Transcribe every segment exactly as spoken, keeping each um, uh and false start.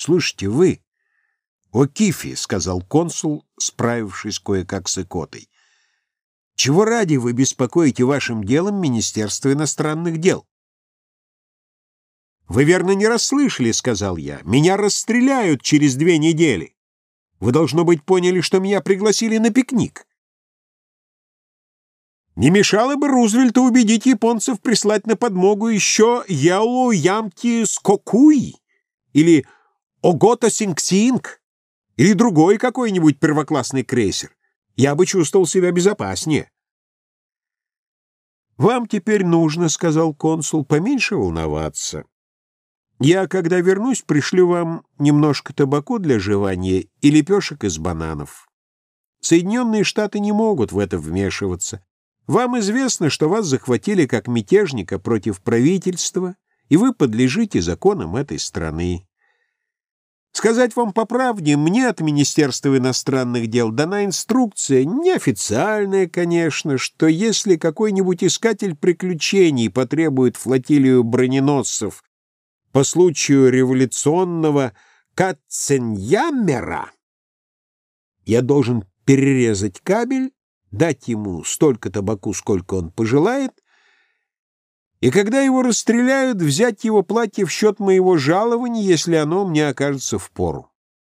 Слушайте, вы, О'Кифи, — сказал консул, справившись кое-как с икотой, — чего ради вы беспокоите вашим делом Министерство иностранных дел? Вы верно не расслышали, — сказал я. Меня расстреляют через две недели. Вы, должно быть, поняли, что меня пригласили на пикник. Не мешало бы Рузвельту убедить японцев прислать на подмогу еще Яо Ямти Скокуи или Огото Синг-Синг или другой какой-нибудь первоклассный крейсер. Я бы чувствовал себя безопаснее. «Вам теперь нужно, — сказал консул, — поменьше волноваться. Я, когда вернусь, пришлю вам немножко табаку для жевания и лепешек из бананов. Соединенные Штаты не могут в это вмешиваться. Вам известно, что вас захватили как мятежника против правительства, и вы подлежите законам этой страны. Сказать вам по правде, мне от Министерства иностранных дел дана инструкция, неофициальная, конечно, что если какой-нибудь искатель приключений потребует флотилию броненосцев по случаю революционного Катценьяммера, я должен перерезать кабель, дать ему столько табаку, сколько он пожелает, и когда его расстреляют, взять его платье в счет моего жалования, если оно мне окажется впору.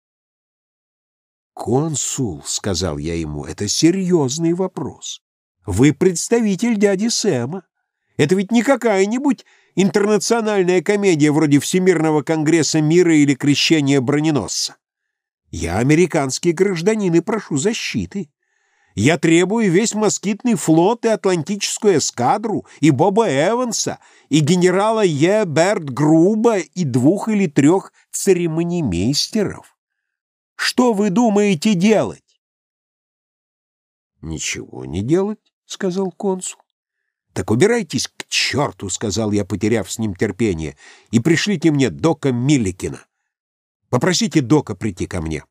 «Консул, — сказал я ему, — это серьезный вопрос. Вы представитель дяди Сэма. Это ведь не какая-нибудь интернациональная комедия вроде Всемирного конгресса мира или Крещения броненосца. Я американский гражданин и прошу защиты. Я требую весь москитный флот и атлантическую эскадру, и Боба Эванса, и генерала Е. Берт Груба, и двух или трех церемонимейстеров. Что вы думаете делать?» «Ничего не делать, — сказал консул. «Так убирайтесь к черту, — сказал я, потеряв с ним терпение, — и пришлите мне Дока Милликина. Попросите Дока прийти ко мне».